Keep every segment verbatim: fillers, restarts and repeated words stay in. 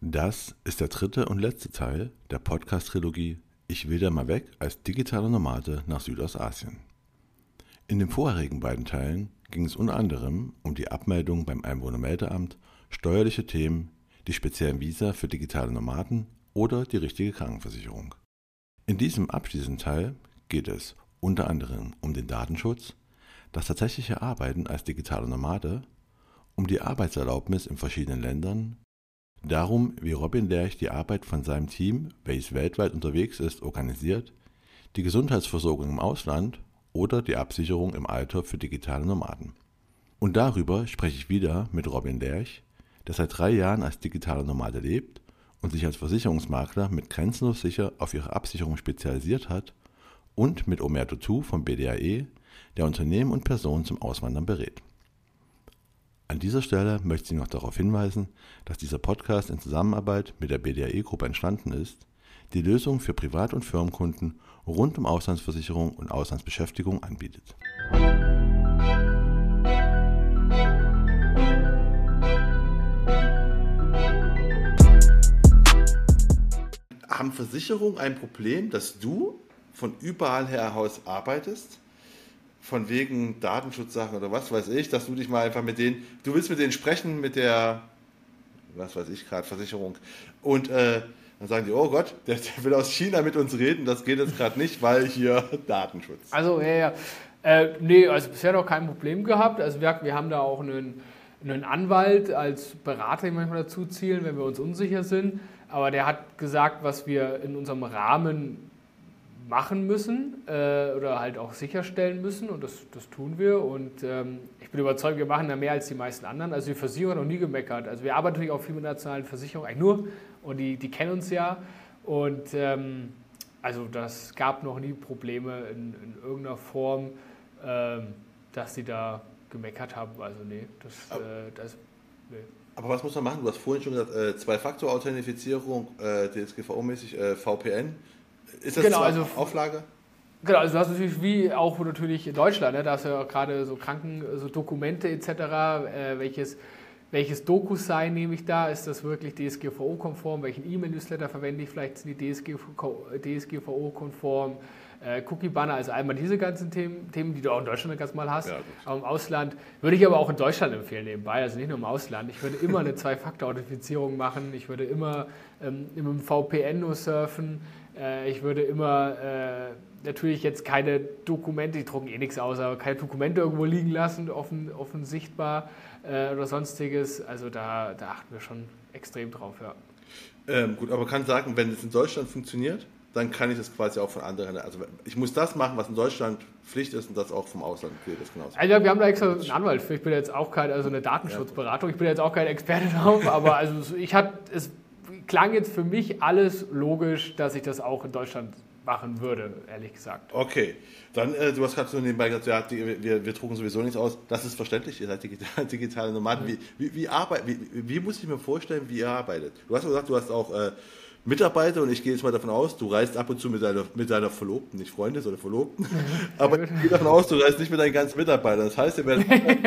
Das ist der dritte und letzte Teil der Podcast-Trilogie Ich will da mal weg als digitaler Nomade nach Südostasien. In den vorherigen beiden Teilen ging es unter anderem um die Abmeldung beim Einwohnermeldeamt, steuerliche Themen, die speziellen Visa für digitale Nomaden oder die richtige Krankenversicherung. In diesem abschließenden Teil geht es unter anderem um den Datenschutz, das tatsächliche Arbeiten als digitaler Nomade, um die Arbeitserlaubnis in verschiedenen Ländern, darum, wie Robin Lerch die Arbeit von seinem Team, welches weltweit unterwegs ist, organisiert, die Gesundheitsversorgung im Ausland oder die Absicherung im Alter für digitale Nomaden. Und darüber spreche ich wieder mit Robin Lerch, der seit drei Jahren als digitaler Nomade lebt und sich als Versicherungsmakler mit Grenzenlos Sicher auf ihre Absicherung spezialisiert hat, und mit Omer Tutu vom B D A E, der Unternehmen und Personen zum Auswandern berät. An dieser Stelle möchte ich noch darauf hinweisen, dass dieser Podcast in Zusammenarbeit mit der B D A E-Gruppe entstanden ist, die Lösungen für Privat- und Firmenkunden rund um Auslandsversicherung und Auslandsbeschäftigung anbietet. Haben Versicherungen ein Problem, dass du von überall her aus arbeitest? Von wegen Datenschutzsachen oder was weiß ich, dass du dich mal einfach mit denen, du willst mit denen sprechen, mit der, was weiß ich gerade, Versicherung. Und äh, dann sagen die, oh Gott, der, der will aus China mit uns reden, das geht jetzt gerade nicht, weil hier Datenschutz. Also, ja, ja. Äh, nee, also bisher noch kein Problem gehabt. Also wir, wir haben da auch einen, einen Anwalt als Berater, den manchmal dazu zielen, wenn wir uns unsicher sind. Aber der hat gesagt, was wir in unserem Rahmen machen müssen äh, oder halt auch sicherstellen müssen, und das, das tun wir, und ähm, ich bin überzeugt, wir machen da mehr als die meisten anderen. Also die Versicherung hat noch nie gemeckert, also wir arbeiten natürlich auch viel mit nationalen Versicherungen, eigentlich nur, und die, die kennen uns ja, und ähm, also das gab noch nie Probleme in, in irgendeiner Form, ähm, dass sie da gemeckert haben, also nee, das, aber, äh, das nee. Aber was muss man machen? Du hast vorhin schon gesagt, äh, Zwei-Faktor-Authentifizierung, äh, D S G V O-mäßig, äh, V P N. Ist das genau, zwar also, Auflage? Genau, also du hast natürlich wie auch natürlich in Deutschland, ne, da hast du ja gerade so Kranken, so Dokumente et cetera. Äh, welches, welches DocuSign nehme ich da? Ist das wirklich D S G V O-konform? Welchen E-Mail-Newsletter verwende ich? Vielleicht sind die D S G V O-konform. Äh, Cookie-Banner, also einmal diese ganzen Themen, Themen, die du auch in Deutschland ganz mal hast, ja, aber im Ausland würde ich aber auch in Deutschland empfehlen nebenbei, also nicht nur im Ausland. Ich würde immer eine Zwei-Faktor-Authentifizierung machen, ich würde immer ähm, mit dem V P N nur surfen, äh, ich würde immer äh, natürlich jetzt keine Dokumente, die drucken eh nichts aus, aber keine Dokumente irgendwo liegen lassen, offen, offen sichtbar äh, oder sonstiges, also da, da achten wir schon extrem drauf, ja. Ähm, gut, aber man kann sagen, wenn es in Deutschland funktioniert, dann kann ich das quasi auch von anderen, also ich muss das machen, was in Deutschland Pflicht ist, und das auch vom Ausland gilt das genauso. Also wir haben da extra einen Anwalt für, ich bin jetzt auch kein, also eine Datenschutzberatung, ich bin jetzt auch kein Experte drauf, aber also ich hatte, es klang jetzt für mich alles logisch, dass ich das auch in Deutschland machen würde, ehrlich gesagt. Okay, dann, äh, du hast gerade so nebenbei gesagt, ja, die, wir, wir drucken sowieso nichts aus, das ist verständlich, ihr seid digital, digitale Nomaden. Wie, wie, wie, arbeit, wie, wie muss ich mir vorstellen, wie ihr arbeitet? Du hast gesagt, du hast auch äh, Mitarbeiter, und ich gehe jetzt mal davon aus, du reist ab und zu mit deiner, mit deiner Verlobten, nicht Freunde, sondern Verlobten, aber ich gehe davon aus, du reist nicht mit deinen ganzen Mitarbeitern. Das heißt, ihr werdet,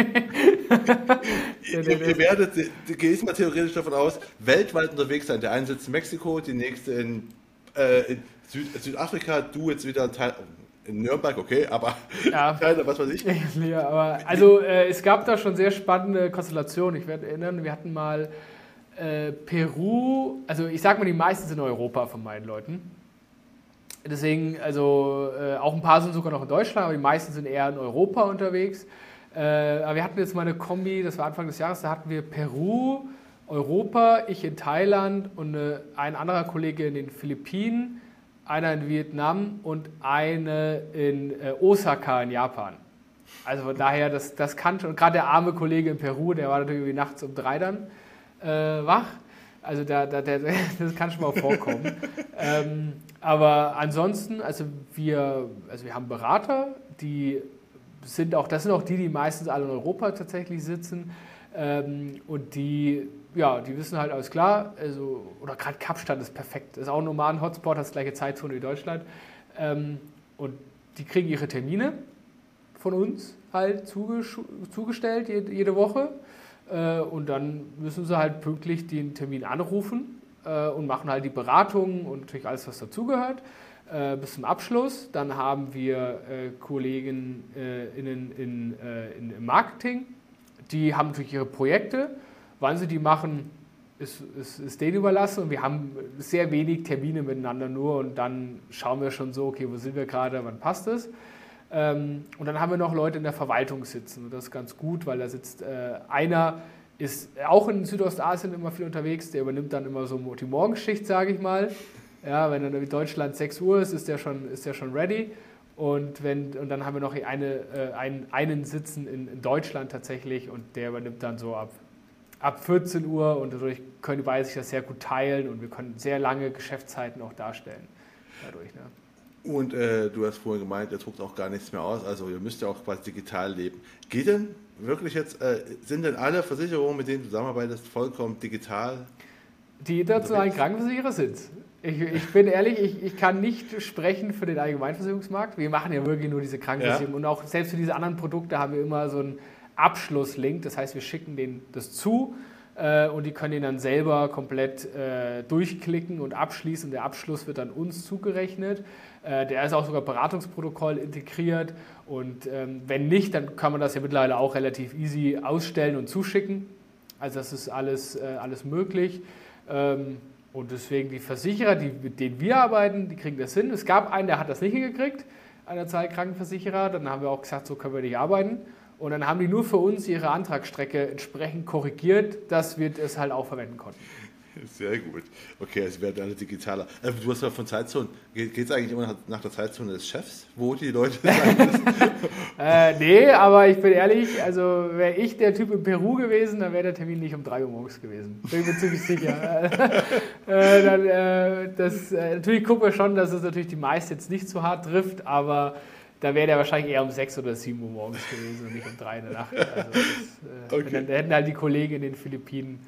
ihr, ihr werdet, gehe ich mal theoretisch davon aus, weltweit unterwegs sein. Der eine sitzt in Mexiko, die nächste in, äh, in Süd, Südafrika, du jetzt wieder in, Teil, in Nürnberg, okay, aber ja. Teil, was weiß ich. Ja, aber also äh, es gab da schon sehr spannende Konstellationen. Ich werde erinnern, wir hatten mal Äh, Peru, also ich sag mal, die meisten sind in Europa von meinen Leuten. Deswegen, also äh, auch ein paar sind sogar noch in Deutschland, aber die meisten sind eher in Europa unterwegs. Äh, aber wir hatten jetzt mal eine Kombi, das war Anfang des Jahres, da hatten wir Peru, Europa, ich in Thailand und eine, ein anderer Kollege in den Philippinen, einer in Vietnam und eine in äh, Osaka in Japan. Also von daher, das, das kann schon, gerade der arme Kollege in Peru, der war natürlich irgendwie nachts um drei dann Äh, wach, also da, da, da, das kann schon mal vorkommen. ähm, aber ansonsten, also wir, also wir haben Berater, die sind auch, das sind auch die, die meistens alle in Europa tatsächlich sitzen, ähm, und die, ja, die wissen halt alles klar, also, oder gerade Kapstadt ist perfekt, ist auch ein Nomaden-Hotspot, hat das gleiche Zeitzone wie Deutschland, ähm, und die kriegen ihre Termine von uns halt zugestellt jede Woche. Und dann müssen sie halt pünktlich den Termin anrufen äh, und machen halt die Beratungen und natürlich alles, was dazugehört, äh, bis zum Abschluss. Dann haben wir äh, Kollegen äh, in, in, äh, in, im Marketing, die haben natürlich ihre Projekte. Wann sie die machen, ist, ist, ist denen überlassen. Und wir haben sehr wenig Termine miteinander nur. Und dann schauen wir schon so, okay, wo sind wir gerade, wann passt es? Ähm, und dann haben wir noch Leute in der Verwaltung sitzen. Und das ist ganz gut, weil da sitzt äh, einer, ist auch in Südostasien immer viel unterwegs, der übernimmt dann immer so die Morgenschicht, sage ich mal. Ja, wenn dann in Deutschland sechs Uhr ist, ist der schon, ist der schon ready. Und, wenn, und dann haben wir noch eine, äh, einen, einen sitzen in, in Deutschland tatsächlich und der übernimmt dann so ab, ab vierzehn Uhr und dadurch können beide sich das sehr gut teilen und wir können sehr lange Geschäftszeiten auch darstellen dadurch. Ne? Und äh, du hast vorhin gemeint, ihr druckt auch gar nichts mehr aus, also ihr müsst ja auch quasi digital leben. Geht denn wirklich jetzt, äh, sind denn alle Versicherungen, mit denen du zusammenarbeitest, vollkommen digital? Die internationalen Krankenversicherer sind. Ich, ich bin ehrlich, ich, ich kann nicht sprechen für den Allgemeinversicherungsmarkt. Wir machen ja wirklich nur diese Krankenversicherung. Ja. Und auch selbst für diese anderen Produkte haben wir immer so einen Abschlusslink. Das heißt, wir schicken denen das zu äh, und die können den dann selber komplett äh, durchklicken und abschließen. Der Abschluss wird dann uns zugerechnet. Äh, der ist auch sogar Beratungsprotokoll integriert. Und ähm, wenn nicht, dann kann man das ja mittlerweile auch relativ easy ausstellen und zuschicken. Also das ist alles, äh, alles möglich. Ähm, Und deswegen die Versicherer, die, mit denen wir arbeiten, die kriegen das hin. Es gab einen, der hat das nicht hingekriegt, einer Zahl Krankenversicherer. Dann haben wir auch gesagt, so können wir nicht arbeiten. Und dann haben die nur für uns ihre Antragsstrecke entsprechend korrigiert, dass wir es halt auch verwenden konnten. Sehr gut. Okay, also werden alle digitaler. Du hast ja von Zeitzonen. Geht es eigentlich immer nach der Zeitzone des Chefs, wo die Leute sein? äh, nee, aber ich bin ehrlich, also wäre ich der Typ in Peru gewesen, dann wäre der Termin nicht um drei Uhr morgens gewesen. Bin ich mir ziemlich sicher. äh, dann, äh, das, äh, natürlich gucken wir schon, dass es natürlich die meist jetzt nicht so hart trifft, aber da wäre der wahrscheinlich eher um sechs oder sieben Uhr morgens gewesen und nicht um drei in der Nacht. Also das, äh, okay. Dann hätten halt die Kollegen in den Philippinen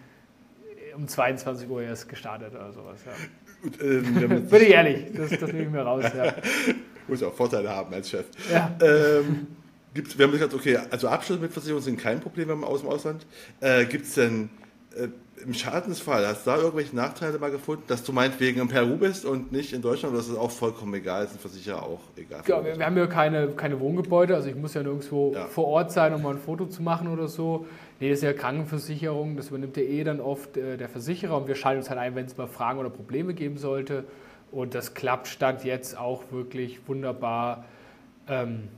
um zweiundzwanzig Uhr erst gestartet oder sowas. Ja. Gut, ähm, bin ich ehrlich, das, das nehme ich mir raus. Ja. Muss auch Vorteile haben als Chef. Ja. Ähm, gibt's, wir haben gesagt, okay, also Abschlüsse mit Versicherungen sind kein Problem aus dem Ausland. Äh, Gibt es denn äh, im Schadensfall, hast du da irgendwelche Nachteile mal gefunden, dass du meinetwegen in Peru bist und nicht in Deutschland, oder ist das auch vollkommen egal, ist ein Versicherer auch egal? Ja, wir, wir haben ja keine, keine Wohngebäude, also ich muss ja nirgendwo ja. vor Ort sein, um mal ein Foto zu machen oder so. Nee, das ist ja Krankenversicherung, das übernimmt ja eh dann oft äh, der Versicherer und wir schalten uns halt ein, wenn es mal Fragen oder Probleme geben sollte. Und das klappt Stand jetzt auch wirklich wunderbar, ähm,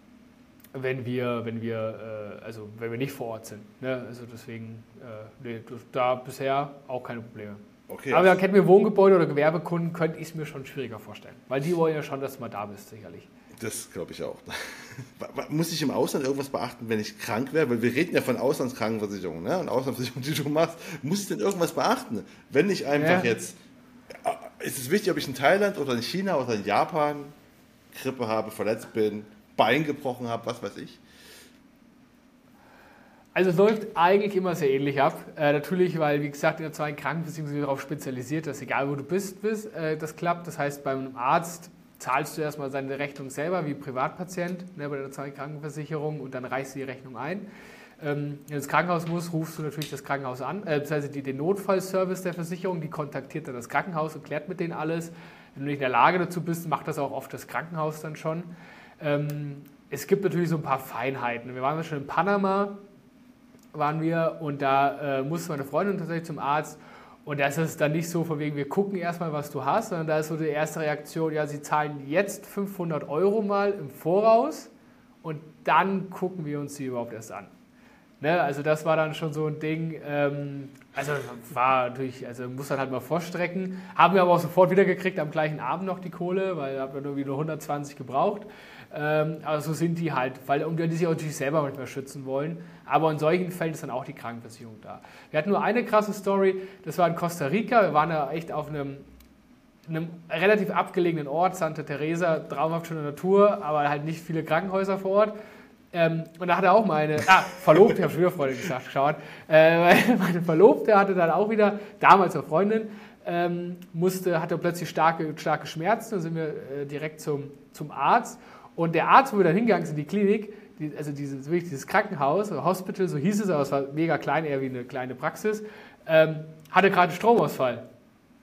wenn wir, wenn wir, äh, also wenn wir nicht vor Ort sind. Ne? Also deswegen, äh, nee, da bisher auch keine Probleme. Okay, aber also, hätten wir Wohngebäude oder Gewerbekunden, könnte ich es mir schon schwieriger vorstellen. Weil die wollen ja schon, dass du mal da bist, sicherlich. Das glaube ich auch. Muss ich im Ausland irgendwas beachten, wenn ich krank wäre? Weil wir reden ja von Auslandskrankenversicherung, ne? Und Auslandsversicherung, die du machst. Muss ich denn irgendwas beachten? Wenn ich einfach ja. jetzt... Ist es wichtig, ob ich in Thailand oder in China oder in Japan Grippe habe, verletzt bin, Bein gebrochen habe, was weiß ich? Also es läuft eigentlich immer sehr ähnlich ab. Äh, natürlich, weil, wie gesagt, in der zweiten Krankenversicherung sind wir darauf spezialisiert, dass egal wo du bist, bist äh, das klappt. Das heißt, beim Arzt zahlst du erstmal seine Rechnung selber wie Privatpatient, ne, bei der zweiten Krankenversicherung und dann reichst du die Rechnung ein. Ähm, wenn du ins Krankenhaus musst, rufst du natürlich das Krankenhaus an, äh, beziehungsweise die, den Notfallservice der Versicherung, die kontaktiert dann das Krankenhaus und klärt mit denen alles. Wenn du nicht in der Lage dazu bist, macht das auch oft das Krankenhaus dann schon. Ähm, es gibt natürlich so ein paar Feinheiten. Wir waren ja schon in Panama, waren wir, und da äh, musste meine Freundin tatsächlich zum Arzt. Und da ist es dann nicht so von wegen, wir gucken erstmal, was du hast, sondern da ist so die erste Reaktion, ja, sie zahlen jetzt fünfhundert Euro mal im Voraus und dann gucken wir uns sie überhaupt erst an. Ne? Also das war dann schon so ein Ding, ähm, also war natürlich, also muss dann halt mal vorstrecken, haben wir aber auch sofort wieder gekriegt, am gleichen Abend noch die Kohle, weil da haben wir nur wieder hundertzwanzig gebraucht. Ähm, aber so sind die halt, weil um die sich auch natürlich selber manchmal schützen wollen. Aber in solchen Fällen ist dann auch die Krankenversicherung da. Wir hatten nur eine krasse Story, das war in Costa Rica. Wir waren da echt auf einem, einem relativ abgelegenen Ort, Santa Teresa, traumhaft schöne Natur, aber halt nicht viele Krankenhäuser vor Ort. Ähm, und da hatte auch meine, ah, Verlobte, ich habe schon wieder Freundin gesagt, geschaut, äh, meine Verlobte hatte dann auch wieder, damals eine Freundin, ähm, musste, hatte plötzlich starke, starke Schmerzen, dann sind wir äh, direkt zum, zum Arzt. Und der Arzt, wo wir dann hingegangen sind, die Klinik, die, also dieses, wirklich dieses Krankenhaus, oder Hospital, so hieß es, aber es war mega klein, eher wie eine kleine Praxis, ähm, hatte gerade einen Stromausfall.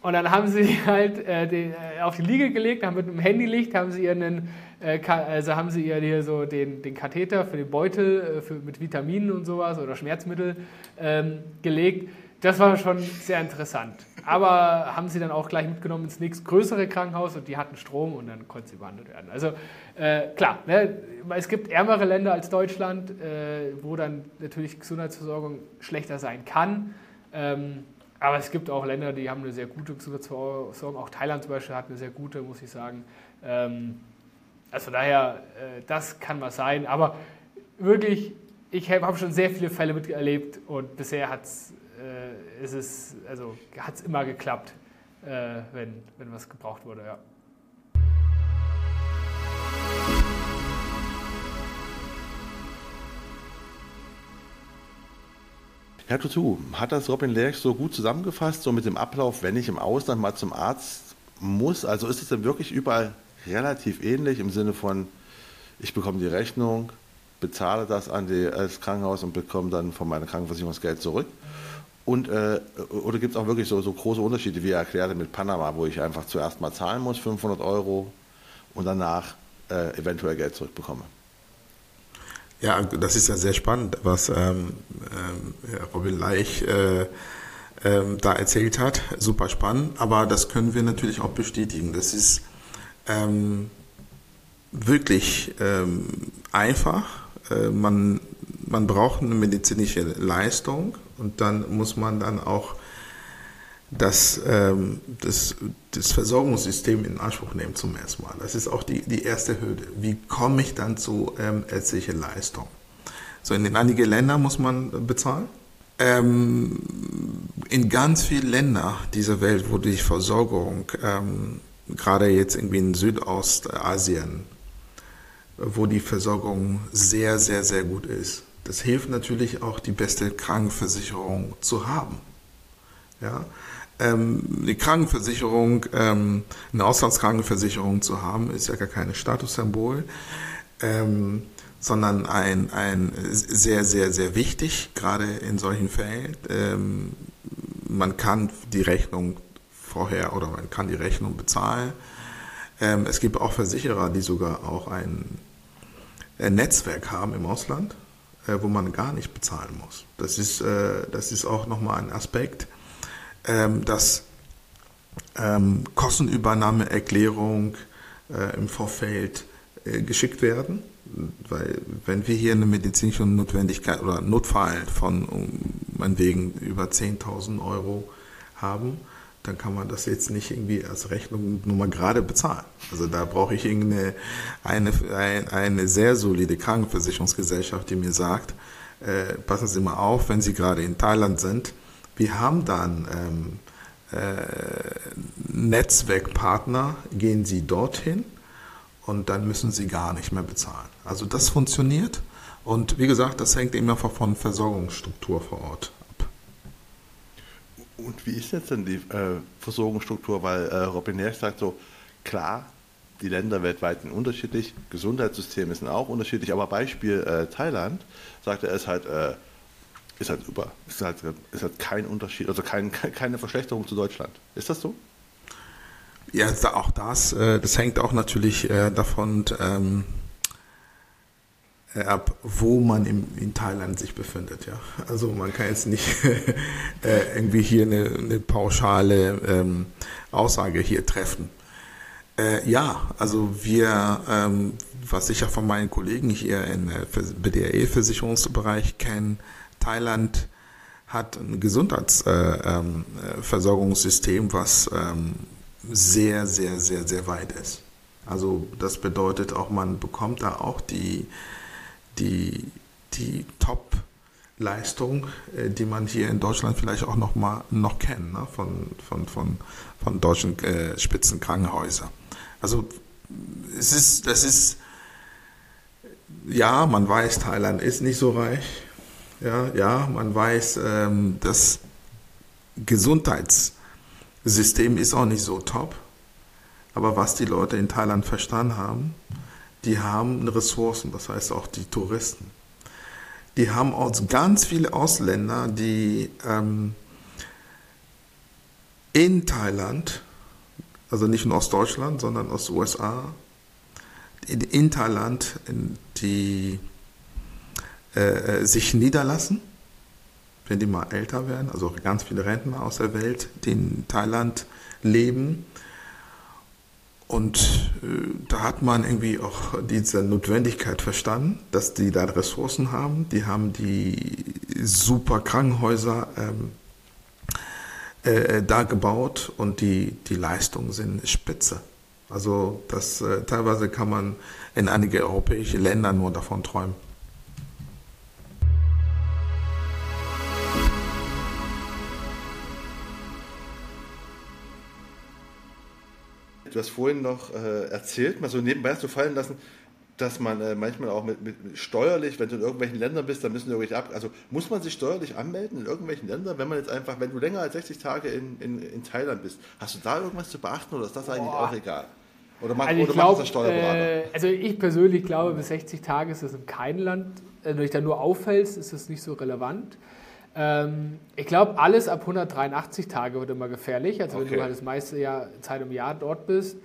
Und dann haben sie halt äh, den, äh, auf die Liege gelegt, haben mit einem Handylicht, haben sie ihren, äh, also haben sie ihr hier so den, den Katheter für den Beutel äh, für, mit Vitaminen und sowas oder Schmerzmittel ähm, gelegt. Das war schon sehr interessant. Aber haben sie dann auch gleich mitgenommen ins nächstgrößere Krankenhaus und die hatten Strom und dann konnte sie behandelt werden. Also äh, klar, ne, es gibt ärmere Länder als Deutschland, äh, wo dann natürlich Gesundheitsversorgung schlechter sein kann. Ähm, aber es gibt auch Länder, die haben eine sehr gute Gesundheitsversorgung. Auch Thailand zum Beispiel hat eine sehr gute, muss ich sagen. Ähm, also von daher, äh, das kann was sein. Aber wirklich, ich habe schon sehr viele Fälle miterlebt und bisher hat es Äh, ist es, also hat es immer geklappt, äh, wenn, wenn was gebraucht wurde, ja. Herr Tutu, hat das Robin Lerch so gut zusammengefasst, so mit dem Ablauf, wenn ich im Ausland mal zum Arzt muss? Also ist es denn wirklich überall relativ ähnlich im Sinne von, ich bekomme die Rechnung, bezahle das an die, das Krankenhaus und bekomme dann von meiner Krankenversicherung das Geld zurück? Und, äh, oder gibt es auch wirklich so, so große Unterschiede, wie er erklärte mit Panama, wo ich einfach zuerst mal zahlen muss, fünfhundert Euro, und danach äh, eventuell Geld zurückbekomme? Ja, das ist ja sehr spannend, was ähm, ähm, Herr Robin Lerch äh, ähm, da erzählt hat. Super spannend, aber das können wir natürlich auch bestätigen. Das ist ähm, wirklich ähm, einfach. Äh, man, man braucht eine medizinische Leistung. Und dann muss man dann auch das, ähm, das, das Versorgungssystem in Anspruch nehmen zum ersten Mal. Das ist auch die, die erste Hürde. Wie komme ich dann zu ähm, ärztlicher Leistung? So, in einigen Ländern muss man bezahlen. Ähm, in ganz vielen Ländern dieser Welt, wo die Versorgung, ähm, gerade jetzt irgendwie in Südostasien, wo die Versorgung sehr, sehr, sehr gut ist, das hilft natürlich auch, die beste Krankenversicherung zu haben. Ja? Ähm, die Krankenversicherung, ähm, eine Auslandskrankenversicherung zu haben, ist ja gar kein Statussymbol, ähm, sondern ein, ein sehr, sehr, sehr wichtig, gerade in solchen Fällen. Ähm, man kann die Rechnung vorher oder man kann die Rechnung bezahlen. Ähm, es gibt auch Versicherer, die sogar auch ein, ein Netzwerk haben im Ausland, wo man gar nicht bezahlen muss. Das ist, äh, das ist auch nochmal ein Aspekt, ähm, dass ähm, Kostenübernahmeerklärung äh, im Vorfeld äh, geschickt werden, weil wenn wir hier eine medizinische Notwendigkeit oder Notfall von um, meinetwegen über zehntausend Euro haben, dann kann man das jetzt nicht irgendwie als Rechnung nur mal gerade bezahlen. Also da brauche ich irgendeine eine, eine, eine sehr solide Krankenversicherungsgesellschaft, die mir sagt, äh, passen Sie mal auf, wenn Sie gerade in Thailand sind, wir haben dann ähm, äh, Netzwerkpartner, gehen Sie dorthin und dann müssen Sie gar nicht mehr bezahlen. Also das funktioniert und wie gesagt, das hängt immer von Versorgungsstruktur vor Ort. Und wie ist jetzt denn die äh, Versorgungsstruktur? Weil äh, Robin Lerch sagt so, klar, die Länder weltweit sind unterschiedlich, Gesundheitssysteme sind auch unterschiedlich, aber Beispiel äh, Thailand, sagt er, ist halt, äh, ist halt über, ist halt, ist halt kein Unterschied, also kein, keine Verschlechterung zu Deutschland. Ist das so? Ja, auch das, äh, das hängt auch natürlich äh, davon ähm, ab, wo man im, in Thailand sich befindet. Ja, also man kann jetzt nicht äh, irgendwie hier eine, eine pauschale ähm, Aussage hier treffen. Äh, ja, also wir, ähm, was ich ja von meinen Kollegen hier im B D R E-Versicherungsbereich kenne, Thailand hat ein Gesundheitsversorgungssystem, äh, ähm, was ähm, sehr, sehr, sehr, sehr weit ist. Also das bedeutet auch, man bekommt da auch die die, die Top-Leistung, äh, die man hier in Deutschland vielleicht auch noch mal noch kennt, ne? von, von, von, von deutschen äh, Spitzenkrankenhäusern. Also es ist, das ist, ja, man weiß, Thailand ist nicht so reich. Ja, ja, man weiß, ähm, das Gesundheitssystem ist auch nicht so top. Aber was die Leute in Thailand verstanden haben, die haben Ressourcen, das heißt auch die Touristen. Die haben auch ganz viele Ausländer, die ähm, in Thailand, also nicht nur aus Deutschland, sondern aus den U S A, in, in Thailand, die äh, sich niederlassen, wenn die mal älter werden, also ganz viele Rentner aus der Welt, die in Thailand leben. Und äh, da hat man irgendwie auch diese Notwendigkeit verstanden, dass die da Ressourcen haben. Die haben die super Krankenhäuser ähm, äh, da gebaut und die, die Leistungen sind spitze. Also das äh, teilweise kann man in einige europäische Länder nur davon träumen. Du hast vorhin noch äh, erzählt, mal so nebenbei hast du fallen lassen, dass man äh, manchmal auch mit, mit, mit steuerlich, wenn du in irgendwelchen Ländern bist, dann müssen irgendwelche ab, also muss man sich steuerlich anmelden in irgendwelchen Ländern, wenn man jetzt einfach, wenn du länger als sechzig Tage in, in, in Thailand bist, hast du da irgendwas zu beachten oder ist das eigentlich Boah. auch egal? Oder macht, also oder glaub, macht das der Steuerberater? Äh, also ich persönlich glaube, bis sechzig Tage ist das in keinem Land, wenn du dich da nur auffällst, ist das nicht so relevant. Ähm, ich glaube, alles ab hundertdreiundachtzig Tage wird immer gefährlich, also okay. wenn du halt das meiste Jahr, Zeit im Jahr dort bist.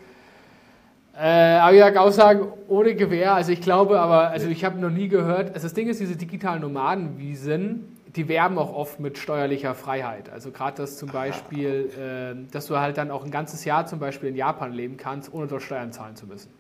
Äh, aber ich sage Aussagen ohne Gewähr, also ich glaube aber, also ich habe noch nie gehört, also das Ding ist, diese digitalen Nomadenvisen, die werben auch oft mit steuerlicher Freiheit. Also gerade das zum Beispiel, äh, dass du halt dann auch ein ganzes Jahr zum Beispiel in Japan leben kannst, ohne dort Steuern zahlen zu müssen.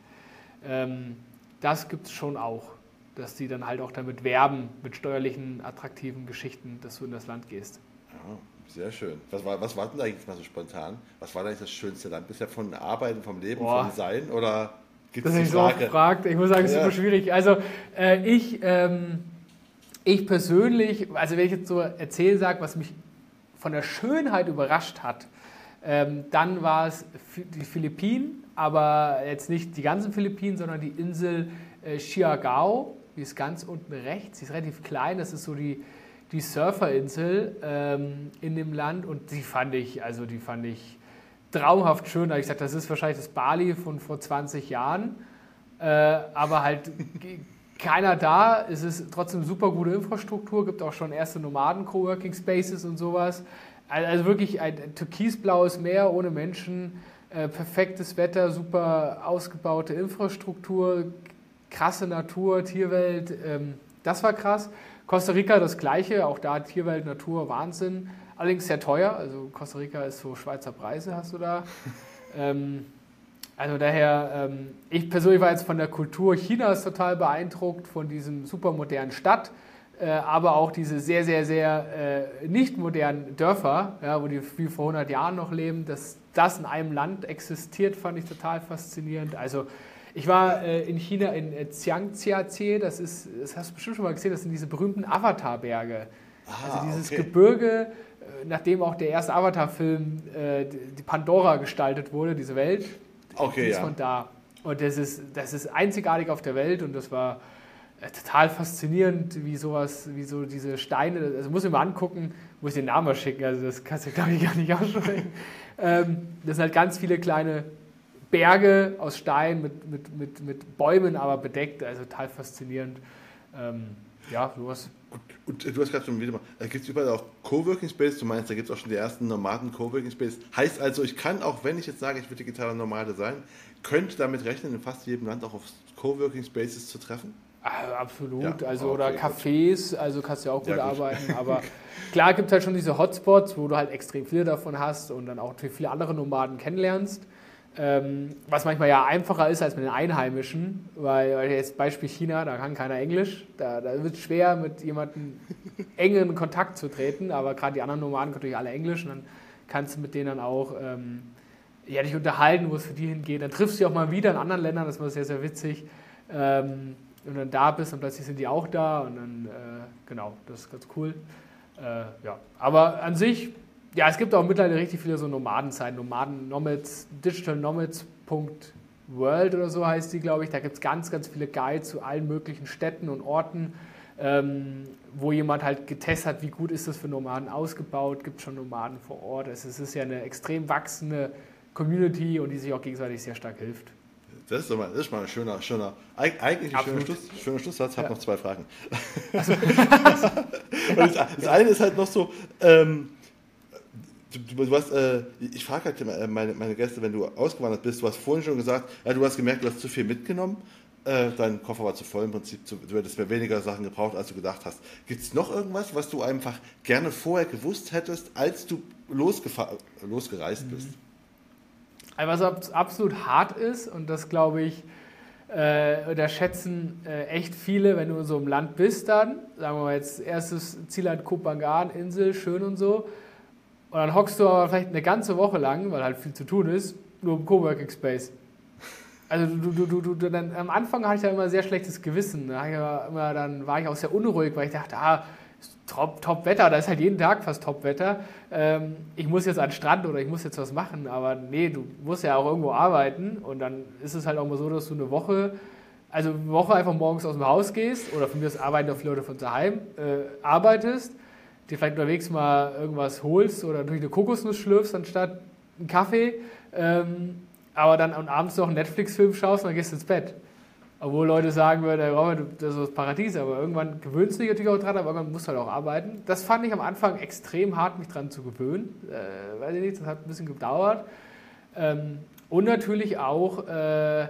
Ähm, das gibt es schon auch, dass die dann halt auch damit werben, mit steuerlichen, attraktiven Geschichten, dass du in das Land gehst. Ja, sehr schön. Was war, was war denn eigentlich mal so spontan? Was war eigentlich das schönste Land? Bisher von Arbeiten, vom Leben, Boah. vom Sein? Oder gibt es die Frage? Das ist so gefragt. Ich muss sagen, es ist ja. super schwierig. Also äh, ich, ähm, ich persönlich, also wenn ich jetzt so erzählen sage, was mich von der Schönheit überrascht hat, ähm, dann war es die Philippinen, aber jetzt nicht die ganzen Philippinen, sondern die Insel äh, Siargao. Die ist ganz unten rechts, die ist relativ klein, das ist so die, die Surferinsel ähm, in dem Land und die fand ich, also die fand ich traumhaft schön. Da habe ich gesagt, das ist wahrscheinlich das Bali von vor zwanzig Jahren, äh, aber halt keiner da, es ist trotzdem super gute Infrastruktur, gibt auch schon erste Nomaden-Coworking-Spaces und sowas. Also wirklich ein türkisblaues Meer ohne Menschen, äh, perfektes Wetter, super ausgebaute Infrastruktur, krasse Natur, Tierwelt, ähm, das war krass. Costa Rica das Gleiche, auch da Tierwelt, Natur, Wahnsinn. Allerdings sehr teuer, also Costa Rica ist so Schweizer Preise, hast du da. ähm, also daher, ähm, ich persönlich war jetzt von der Kultur Chinas total beeindruckt, von diesem super modernen Stadt, äh, aber auch diese sehr, sehr, sehr äh, nicht modernen Dörfer, ja, wo die wie vor hundert Jahren noch leben, dass das in einem Land existiert, fand ich total faszinierend. Also ich war äh, in China in äh, Zhangjiajie, das ist, das hast du bestimmt schon mal gesehen, das sind diese berühmten Avatar-Berge. Ah, also dieses okay. Gebirge, äh, nachdem auch der erste Avatar-Film, äh, die Pandora gestaltet wurde, diese Welt, okay, die ist ja. von da. Und das ist, das ist einzigartig auf der Welt und das war äh, total faszinierend, wie sowas, wie so diese Steine, also muss ich mal angucken, muss ich den Namen mal schicken, also das kannst du glaube ich gar nicht aussprechen. ähm, das sind halt ganz viele kleine Berge aus Stein mit, mit, mit, mit Bäumen aber bedeckt, also total faszinierend. Ähm, ja, sowas. Und, und du hast gerade schon wieder mal, da gibt es überall auch Coworking Space, du meinst, da gibt es auch schon die ersten Nomaden Coworking Space. Heißt also, ich kann auch, wenn ich jetzt sage, ich will digitaler Nomade sein, könnte damit rechnen, in fast jedem Land auch auf Coworking Spaces zu treffen? Also absolut, ja, also okay, oder Cafés, also kannst du ja auch gut, ja, gut. arbeiten, aber klar gibt es halt schon diese Hotspots, wo du halt extrem viele davon hast und dann auch viele andere Nomaden kennenlernst. Ähm, was manchmal ja einfacher ist als mit den Einheimischen, weil, weil jetzt Beispiel China, da kann keiner Englisch, da, da wird es schwer, mit jemandem engen Kontakt zu treten, aber gerade die anderen Nomaden können natürlich alle Englisch und dann kannst du mit denen dann auch ähm, ja, dich unterhalten, wo es für die hingeht. Dann triffst du dich auch mal wieder in anderen Ländern, das war sehr, sehr witzig. Ähm, und dann da bist und plötzlich sind die auch da und dann, äh, genau, das ist ganz cool. Äh, ja. Aber an sich, ja, es gibt auch mittlerweile richtig viele so Nomadenzeiten, Nomaden, Nomads, digital nomads Punkt world oder so heißt die, glaube ich. Da gibt es ganz, ganz viele Guides zu allen möglichen Städten und Orten, ähm, wo jemand halt getestet hat, wie gut ist das für Nomaden ausgebaut, gibt es schon Nomaden vor Ort. Es ist ja eine extrem wachsende Community und die sich auch gegenseitig sehr stark hilft. Das ist, mal, das ist mal ein schöner, schöner, eigentlich ein schöner, Schluss, schöner Schlusssatz. Ich habe ja. noch zwei Fragen. Also. das, das eine ist halt noch so, ähm, Du, du hast, äh, ich frage halt immer, äh, meine, meine Gäste, wenn du ausgewandert bist, du hast vorhin schon gesagt, ja, du hast gemerkt, du hast zu viel mitgenommen, äh, dein Koffer war zu voll im Prinzip, zu, du hättest mehr weniger Sachen gebraucht, als du gedacht hast. Gibt es noch irgendwas, was du einfach gerne vorher gewusst hättest, als du losgefa- losgereist bist? Also was absolut hart ist, und das glaube ich, äh, da schätzen äh, echt viele, wenn du in so einem Land bist dann, sagen wir mal jetzt erstes Ziel halt Koh Phangan, Insel, schön und so, und dann hockst du aber vielleicht eine ganze Woche lang, weil halt viel zu tun ist, nur im Coworking Space. Also du, du, du, du, dann, am Anfang hatte ich da immer ein sehr schlechtes Gewissen. Da ich immer, dann war ich auch sehr unruhig, weil ich dachte, ah, top, top Wetter, da ist halt jeden Tag fast Top Wetter. Ähm, ich muss jetzt an den Strand oder ich muss jetzt was machen, aber nee, du musst ja auch irgendwo arbeiten, und dann ist es halt auch mal so, dass du eine Woche, also eine Woche einfach morgens aus dem Haus gehst, oder von mir aus arbeiten auch viele Leute von daheim, äh, arbeitest, dir vielleicht unterwegs mal irgendwas holst oder durch eine Kokosnuss schlürfst anstatt einen Kaffee, ähm, aber dann und abends noch einen Netflix-Film schaust und dann gehst du ins Bett. Obwohl Leute sagen würden, Robert, das ist das Paradies, aber irgendwann gewöhnst du dich natürlich auch dran, aber irgendwann musst du halt auch arbeiten. Das fand ich am Anfang extrem hart, mich dran zu gewöhnen. Äh, weiß ich nicht, das hat ein bisschen gedauert. Ähm, und natürlich auch, äh,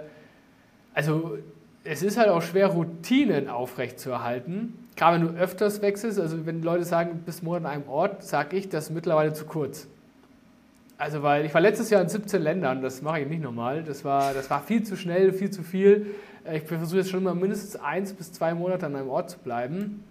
also es ist halt auch schwer, Routinen aufrechtzuerhalten. Gerade wenn du öfters wechselst, also wenn Leute sagen, bis Monat an einem Ort, sage ich, das ist mittlerweile zu kurz. Also weil ich war letztes Jahr in siebzehn Ländern, das mache ich nicht normal, das war, das war viel zu schnell, viel zu viel. Ich versuche jetzt schon mal mindestens eins bis zwei Monate an einem Ort zu bleiben.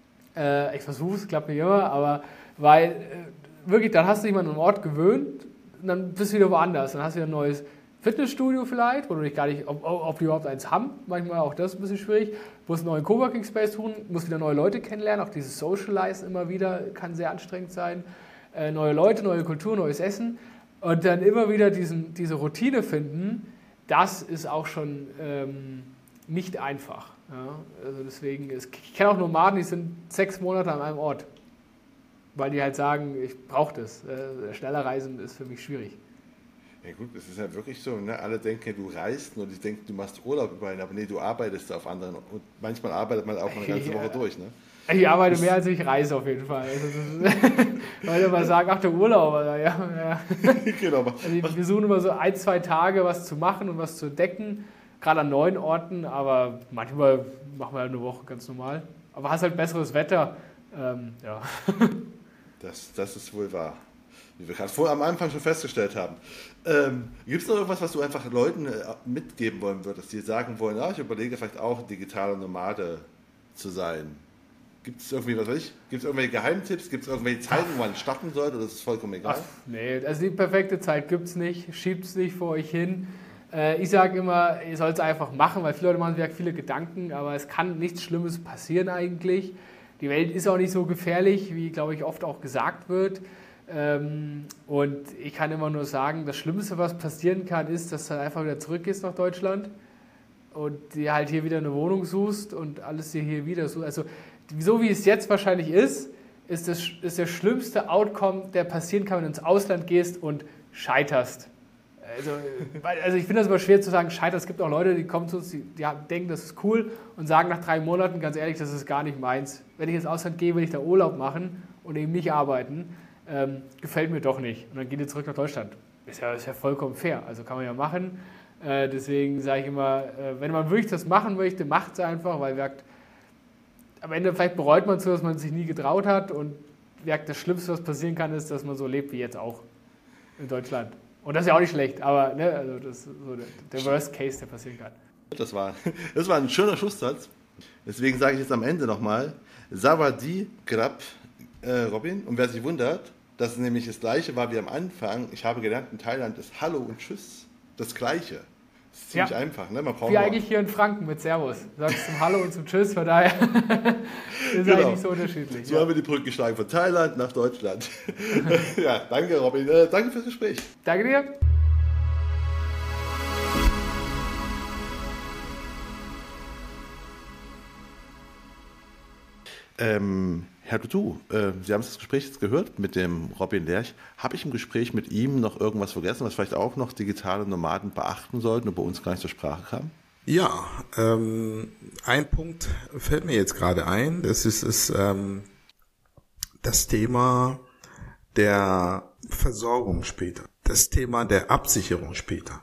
Ich versuche es, klappt nicht immer, aber weil wirklich, dann hast du dich mal an einen Ort gewöhnt und dann bist du wieder woanders. Dann hast du wieder ein neues Fitnessstudio vielleicht, wo du dich gar nicht, ob, ob die überhaupt eins haben, manchmal auch das ist ein bisschen schwierig. Du musst einen neuen Coworking Space tun, musst wieder neue Leute kennenlernen, auch dieses Socialize immer wieder kann sehr anstrengend sein. Äh, neue Leute, neue Kultur, neues Essen und dann immer wieder diesen, diese Routine finden, das ist auch schon ähm, nicht einfach. Ja? Also deswegen, ist, ich kenne auch Nomaden, die sind sechs Monate an einem Ort, weil die halt sagen, ich brauche das. Äh, schneller reisen ist für mich schwierig. Ja gut, es ist ja wirklich so, ne? Alle denken, du reist und die denken, du machst Urlaub überall, aber nee, du arbeitest auf anderen und manchmal arbeitet man auch eine ganze ja. Woche durch. Ne? Ich arbeite mehr als ich reise auf jeden Fall. Also Leute mal sagen, ach der Urlaub, oder? Ja, ja. Genau. Also wir suchen immer so ein, zwei Tage was zu machen und was zu entdecken, gerade an neuen Orten, aber manchmal machen wir halt eine Woche ganz normal. Aber hast halt besseres Wetter. Ähm, ja. Das, das ist wohl wahr. Wie wir gerade vor am Anfang schon festgestellt haben. Ähm, Gibt es noch irgendwas, was du einfach Leuten äh, mitgeben wollen würdest, die sagen wollen, ja, ich überlege vielleicht auch digitale Nomade zu sein? Gibt es irgendwie, was weiß ich, gibt es irgendwelche Geheimtipps, gibt es irgendwelche Zeiten, wo man starten sollte, oder ist es vollkommen egal? Ach, nee, also die perfekte Zeit gibt es nicht, schiebt es nicht vor euch hin. Äh, ich sage immer, ihr sollt es einfach machen, weil viele Leute machen sich viele Gedanken, aber es kann nichts Schlimmes passieren eigentlich. Die Welt ist auch nicht so gefährlich, wie, glaube ich, oft auch gesagt wird. Ähm, und ich kann immer nur sagen, das Schlimmste, was passieren kann, ist, dass du dann einfach wieder zurückgehst nach Deutschland und dir halt hier wieder eine Wohnung suchst und alles dir hier wieder suchst. Also so wie es jetzt wahrscheinlich ist, ist, das, ist der schlimmste Outcome, der passieren kann, wenn du ins Ausland gehst und scheiterst. Also, also ich finde das immer schwer zu sagen, scheiterst. Es gibt auch Leute, die kommen zu uns, die, die denken, das ist cool und sagen nach drei Monaten, ganz ehrlich, das ist gar nicht meins. Wenn ich ins Ausland gehe, will ich da Urlaub machen und eben nicht arbeiten. Ähm, gefällt mir doch nicht. Und dann geht ihr zurück nach Deutschland. Ist ja, ist ja vollkommen fair. Also kann man ja machen. Äh, deswegen sage ich immer, äh, wenn man wirklich das machen möchte, macht es einfach, weil wirkt, am Ende vielleicht bereut man so, dass man sich nie getraut hat und wirkt, das Schlimmste, was passieren kann, ist, dass man so lebt wie jetzt auch in Deutschland. Und das ist ja auch nicht schlecht, aber ne, also das ist so der, der Worst Case, der passieren kann. Das war, das war ein schöner Schlusssatz. Deswegen sage ich jetzt am Ende nochmal, Sawadee Krap, äh, Robin. Und wer sich wundert, dass es nämlich das Gleiche war wie am Anfang. Ich habe gelernt, in Thailand ist Hallo und Tschüss das Gleiche. Das ist ziemlich ja. einfach. Ne? Man braucht wie eigentlich hier in Franken mit Servus. Du sagst zum Hallo und zum Tschüss, von daher ist genau. eigentlich nicht so unterschiedlich. So ja. haben wir die Brücke geschlagen von Thailand nach Deutschland. Ja, danke Robin. Äh, danke fürs Gespräch. Danke dir. Ähm, Herr Dutu, äh, Sie haben das Gespräch jetzt gehört mit dem Robin Lerch. Habe ich im Gespräch mit ihm noch irgendwas vergessen, was vielleicht auch noch digitale Nomaden beachten sollten und bei uns gar nicht zur Sprache kam? Ja, ähm, ein Punkt fällt mir jetzt gerade ein. Das ist, ist ähm, das Thema, der Versorgung später, das Thema der Absicherung später.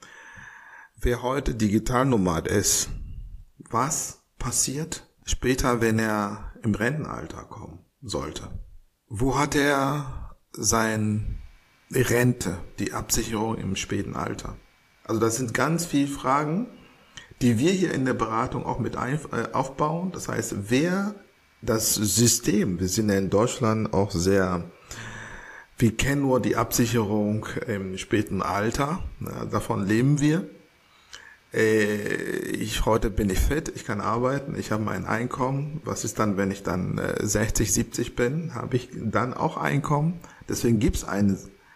Wer heute Digitalnomad ist, was passiert später, wenn er im Rentenalter kommen sollte? Wo hat er seine Rente, die Absicherung im späten Alter? Also das sind ganz viele Fragen, die wir hier in der Beratung auch mit ein, äh, aufbauen. Das heißt, wer das System, wir sind ja in Deutschland auch sehr, wir kennen nur die Absicherung im späten Alter, ja, davon leben wir. Äh, ich heute bin ich fit, ich kann arbeiten, ich habe mein Einkommen. Was ist dann, wenn ich dann äh, sechzig, siebzig bin? Habe ich dann auch Einkommen? Deswegen gibt es ein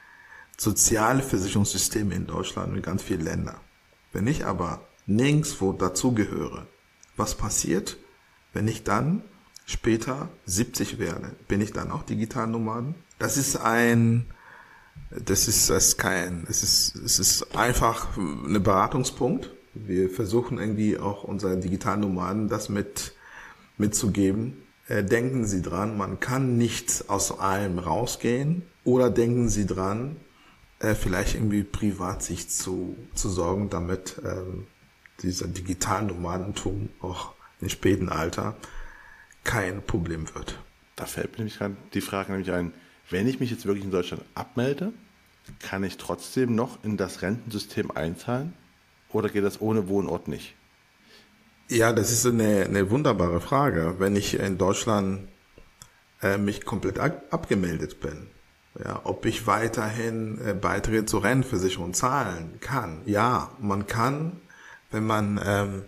Sozialversicherungssystem in Deutschland und in ganz vielen Ländern. Wenn ich aber nirgendwo dazugehöre, was passiert, wenn ich dann später siebzig werde? Bin ich dann auch Digitalnomaden? Das ist ein, das ist, das ist kein, es ist, es ist einfach ein Beratungspunkt. Wir versuchen irgendwie auch unseren Digitalnomaden das mit, mitzugeben. Äh, denken Sie dran, man kann nicht aus allem rausgehen, oder denken Sie dran, äh, vielleicht irgendwie privat sich zu, zu sorgen, damit ähm, dieser Digitalnomadentum auch im späten Alter kein Problem wird. Da fällt mir nämlich gerade die Frage nämlich ein, wenn ich mich jetzt wirklich in Deutschland abmelde, kann ich trotzdem noch in das Rentensystem einzahlen oder geht das ohne Wohnort nicht? Ja, das ist eine, eine wunderbare Frage. Wenn ich in Deutschland äh, mich komplett ab, abgemeldet bin, ja, ob ich weiterhin äh, Beiträge zur Rentenversicherung zahlen kann. Ja, man kann, wenn man ähm,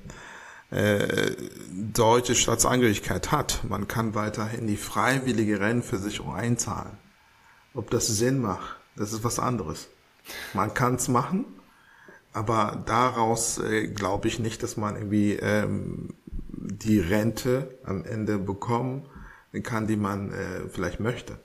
äh, deutsche Staatsangehörigkeit hat, man kann weiterhin die freiwillige Rentenversicherung einzahlen. Ob das Sinn macht, das ist was anderes. Man kann es machen, aber daraus äh, glaube ich nicht, dass man irgendwie ähm, die Rente am Ende bekommen kann, die man äh, vielleicht möchte.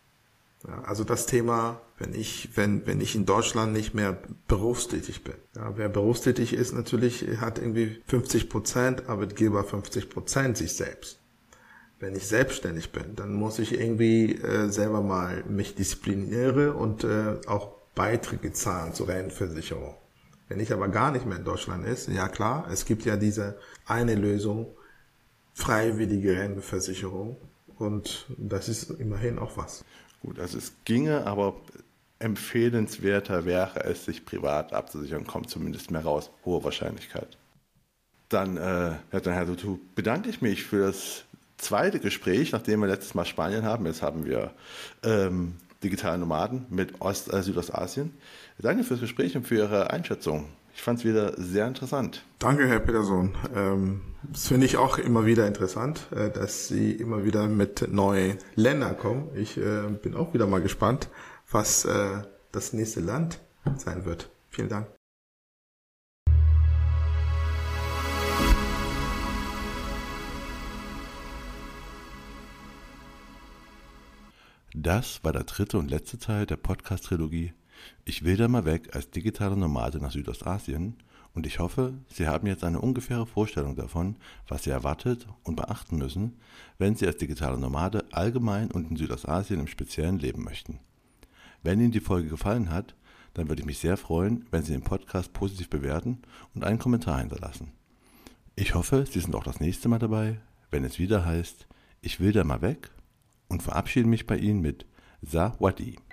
Ja, also das Thema, wenn ich, wenn, wenn ich in Deutschland nicht mehr berufstätig bin. Ja, wer berufstätig ist, natürlich hat irgendwie fünfzig Prozent, Arbeitgeber fünfzig Prozent sich selbst. Wenn ich selbstständig bin, dann muss ich irgendwie äh, selber mal mich diszipliniere und äh, auch Beiträge zahlen zur Rentenversicherung. Wenn ich aber gar nicht mehr in Deutschland ist, ja klar, es gibt ja diese eine Lösung, freiwillige Rentenversicherung, und das ist immerhin auch was. Gut, also es ginge, aber empfehlenswerter wäre es, sich privat abzusichern, kommt zumindest mehr raus, hohe Wahrscheinlichkeit. Dann, äh, Herr Tutu, bedanke ich mich für das zweite Gespräch, nachdem wir letztes Mal Spanien haben. Jetzt haben wir ähm, digitale Nomaden mit Ost-, äh, Südostasien. Danke fürs Gespräch und für Ihre Einschätzung. Ich fand es wieder sehr interessant. Danke, Herr Peterson. Ähm, das finde ich auch immer wieder interessant, äh, dass Sie immer wieder mit neuen Ländern kommen. Ich äh, bin auch wieder mal gespannt, was äh, das nächste Land sein wird. Vielen Dank. Das war der dritte und letzte Teil der Podcast-Trilogie Ich will da mal weg als digitaler Nomade nach Südostasien, und ich hoffe, Sie haben jetzt eine ungefähre Vorstellung davon, was Sie erwartet und beachten müssen, wenn Sie als digitaler Nomade allgemein und in Südostasien im Speziellen leben möchten. Wenn Ihnen die Folge gefallen hat, dann würde ich mich sehr freuen, wenn Sie den Podcast positiv bewerten und einen Kommentar hinterlassen. Ich hoffe, Sie sind auch das nächste Mal dabei, wenn es wieder heißt, ich will da mal weg, und verabschiede mich bei Ihnen mit Sawadi.